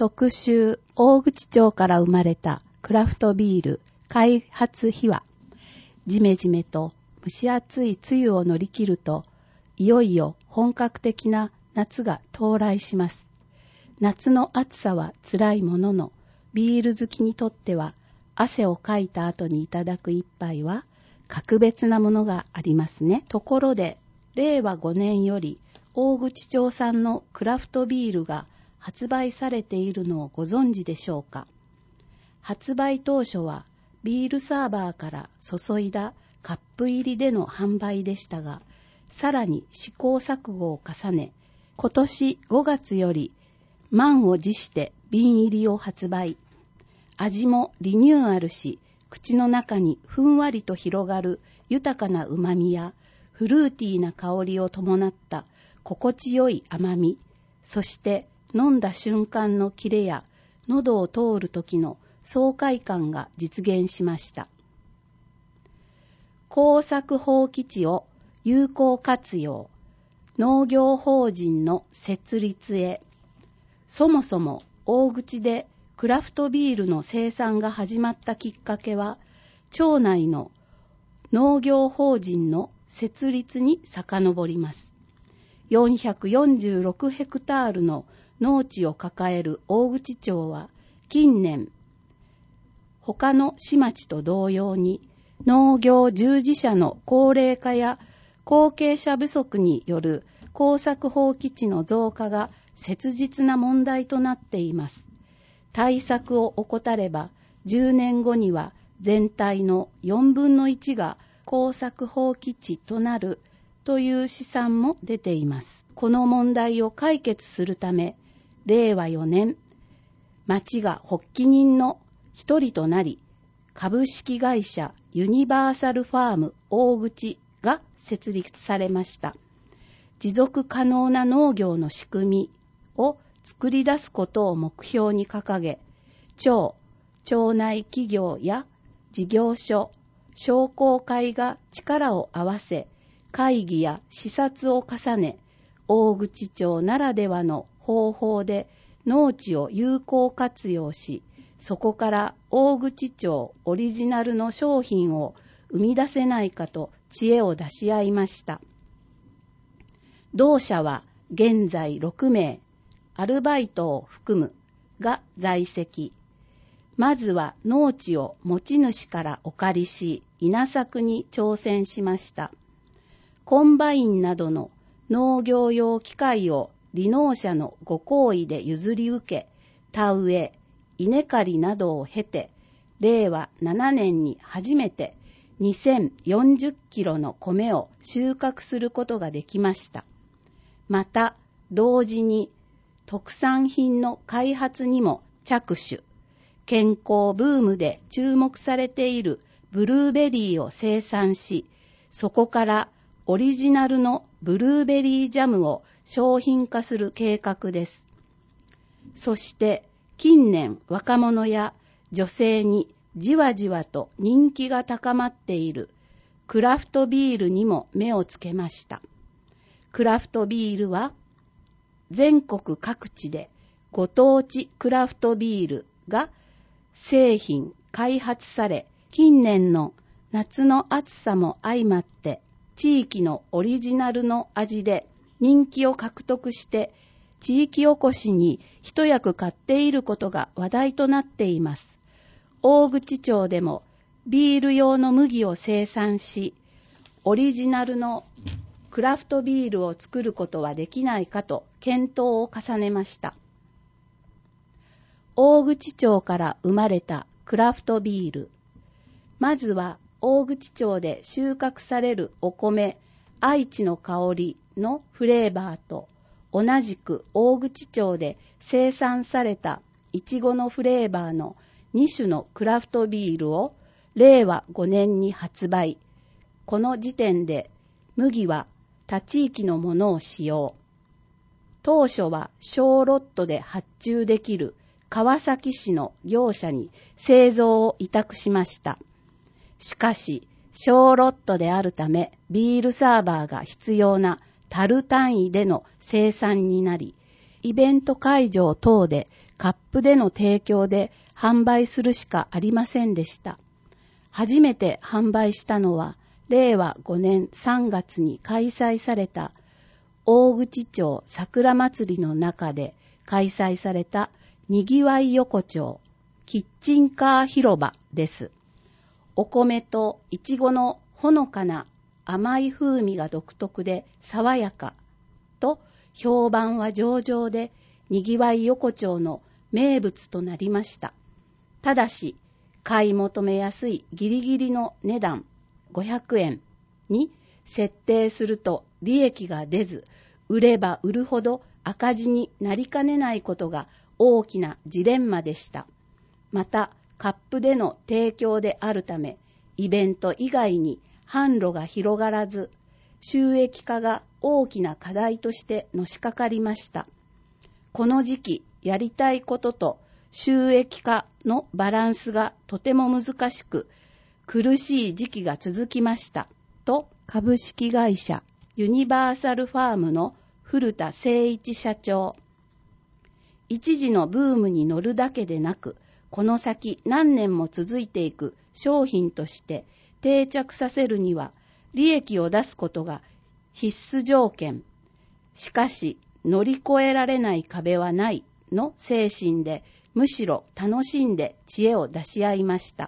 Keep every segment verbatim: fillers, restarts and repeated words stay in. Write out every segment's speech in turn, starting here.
特集大口町から生まれたクラフトビール開発秘話。じめじめと蒸し暑い梅雨を乗り切ると、いよいよ本格的な夏が到来します。夏の暑さは辛いものの、ビール好きにとっては汗をかいた後にいただく一杯は格別なものがありますね。ところで、れいわごねんより大口町産のクラフトビールが発売されているのをご存知でしょうか。発売当初はビールサーバーから注いだカップ入りでの販売でしたが、さらに試行錯誤を重ね、今年ごがつより満を持して瓶入りを発売。味もリニューアルし、口の中にふんわりと広がる豊かな旨みやフルーティーな香りを伴った心地よい甘み、そして飲んだ瞬間のキレや喉を通る時の爽快感が実現しました。耕作放棄地を有効活用、農業法人の設立へ。そもそも大口でクラフトビールの生産が始まったきっかけは、町内の農業法人の設立に遡ります。よんひゃくよんじゅうろくヘクタールの農地を抱える大口町は、近年、他の市町と同様に、農業従事者の高齢化や後継者不足による耕作放棄地の増加が切実な問題となっています。対策を怠れば、じゅうねんごには全体のよんぶんのいちが耕作放棄地となるという試算も出ています。この問題を解決するため、れいわよねん、町が発起人の一人となり、株式会社ユニバーサルファーム大口が設立されました。持続可能な農業の仕組みを作り出すことを目標に掲げ、町、町内企業や事業所、商工会が力を合わせ、会議や視察を重ね、大口町ならではの方法で農地を有効活用し、そこから大口町オリジナルの商品を生み出せないかと知恵を出し合いました。同社は現在ろくめい、アルバイトを含むが在籍。まずは農地を持ち主からお借りし、稲作に挑戦しました。コンバインなどの農業用機械を離農者のご厚意で譲り受け、田植え、稲刈りなどを経て、れいわななねんに初めてにせんよんじゅっキロの米を収穫することができました。また、同時に特産品の開発にも着手。健康ブームで注目されているブルーベリーを生産し、そこからオリジナルのブルーベリージャムを商品化する計画です。そして近年若者や女性にじわじわと人気が高まっているクラフトビールにも目をつけました。クラフトビールは全国各地でご当地クラフトビールが製品開発され、近年の夏の暑さも相まって地域のオリジナルの味で人気を獲得して地域おこしに一役買っていることが話題となっています。大口町でもビール用の麦を生産し、オリジナルのクラフトビールを作ることはできないかと検討を重ねました。大口町から生まれたクラフトビール。まずは大口町で収穫されるお米、愛知の香りのフレーバーと、同じく大口町で生産されたいちごのフレーバーのに種のクラフトビールをれいわごねんに発売。この時点で麦は他地域のものを使用。当初は小ロットで発注できる川崎市の業者に製造を委託しました。しかし、小ロットであるためビールサーバーが必要な樽単位での生産になり、イベント会場等でカップでの提供で販売するしかありませんでした。初めて販売したのは、れいわごねんさんがつに開催された大口町桜祭りの中で開催されたにぎわい横丁キッチンカー広場です。お米といちごのほのかな甘い風味が独特で爽やかと評判は上々で、にぎわい横丁の名物となりました。ただし、買い求めやすいギリギリの値段ごひゃくえんに設定すると利益が出ず、売れば売るほど赤字になりかねないことが大きなジレンマでした。また、カップでの提供であるため、イベント以外に販路が広がらず、収益化が大きな課題としてのしかかりました。この時期、やりたいことと収益化のバランスがとても難しく、苦しい時期が続きました。と、株式会社ユニバーサルファームの古田誠一社長。一時のブームに乗るだけでなく、この先何年も続いていく商品として定着させるには利益を出すことが必須条件。しかし乗り越えられない壁はないの精神で、むしろ楽しんで知恵を出し合いました。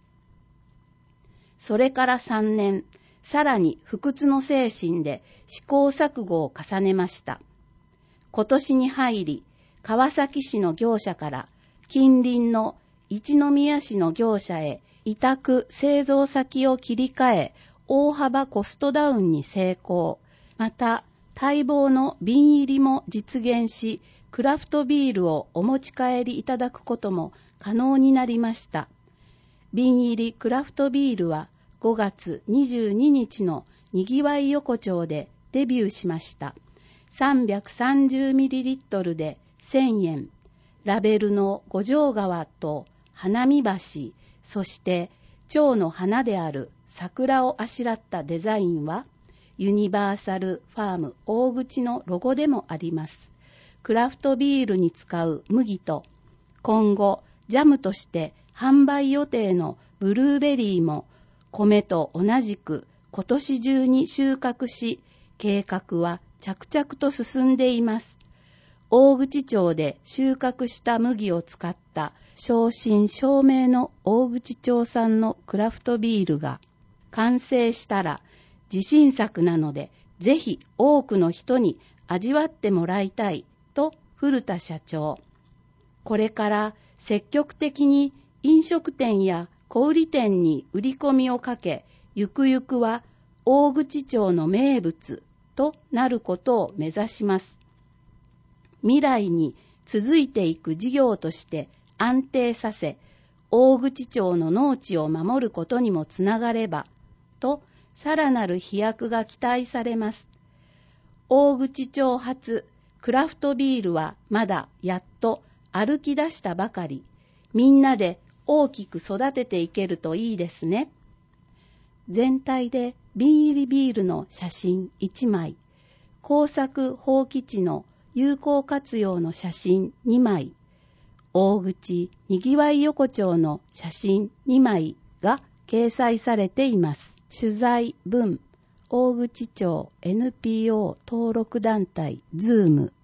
それからさんねん、さらに不屈の精神で試行錯誤を重ねました。今年に入り、川崎市の業者から近隣の一宮市の業者へ委託製造先を切り替え、大幅コストダウンに成功。また、待望の瓶入りも実現し、クラフトビールをお持ち帰りいただくことも可能になりました。瓶入りクラフトビールはごがつにじゅうににちのにぎわい横丁でデビューしました。さんびゃくさんじゅうミリリットル でせんえん。ラベルの五条川と花見橋、そして蝶の花である桜をあしらったデザインはユニバーサルファーム大口のロゴでもあります。クラフトビールに使う麦と今後ジャムとして販売予定のブルーベリーも米と同じく今年中に収穫し、計画は着々と進んでいます。大口町で収穫した麦を使った正真正銘の大口町産のクラフトビールが完成したら自信作なので、ぜひ多くの人に味わってもらいたいと古田社長。これから積極的に飲食店や小売店に売り込みをかけ、ゆくゆくは大口町の名物となることを目指します。未来に続いていく事業として安定させ、大口町の農地を守ることにもつながれば、とさらなる飛躍が期待されます。大口町発クラフトビールはまだやっと歩き出したばかり。みんなで大きく育てていけるといいですね。全体で瓶入りビールの写真いちまい、耕作放棄地の有効活用の写真にまい、大口にぎわい横丁の写真にまいが掲載されています。取材文、大口町 エヌピーオー 登録団体ズーム